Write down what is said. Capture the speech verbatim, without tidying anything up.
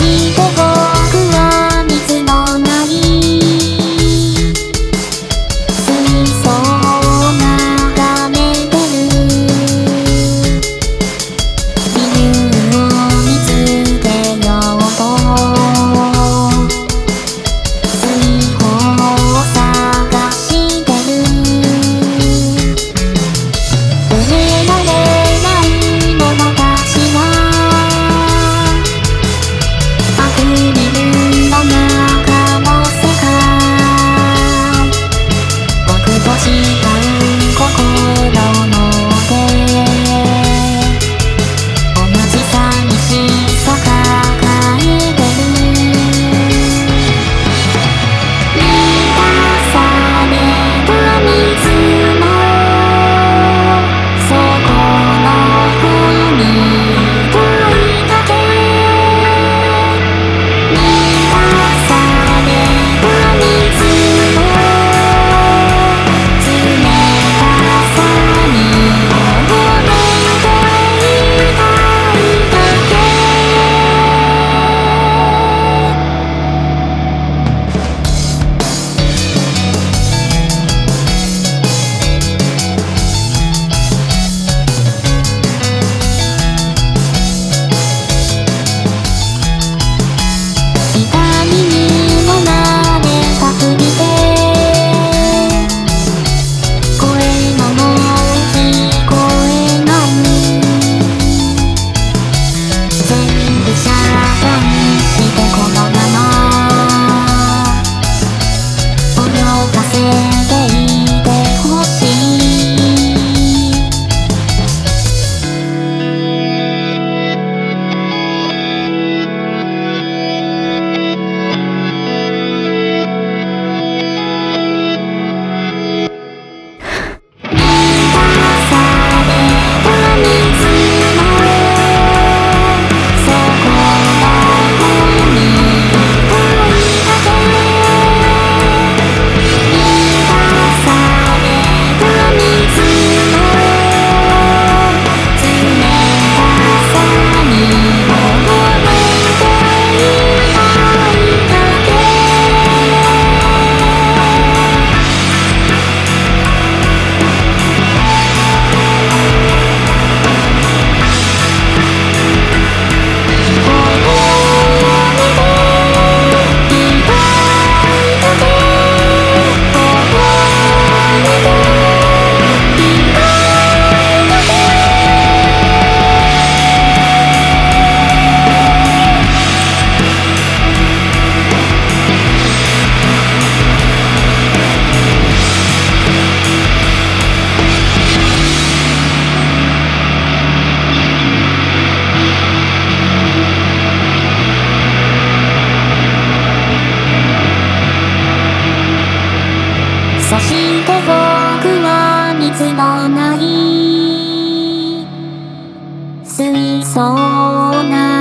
して僕は水のない水槽を眺めてる。理由を見つけようと水泡を探してる。埋められないものたちがアクリルの中の世界。僕と違う心の手同じ寂しさ抱えてる。満たされた水の底の方に問いかけ。満たされた水の冷たさに溺れていたいだけ。痛みにも慣れたふりで声ももう聞こえない。全部遮断してこのまま泳がせていてほしい。満たされた水の底の方に問いかけ。満たされた水の冷たさに溺れていたいだけ。ここまでいたいだけ。ここまでいたいだけ。そして僕は水のない水槽を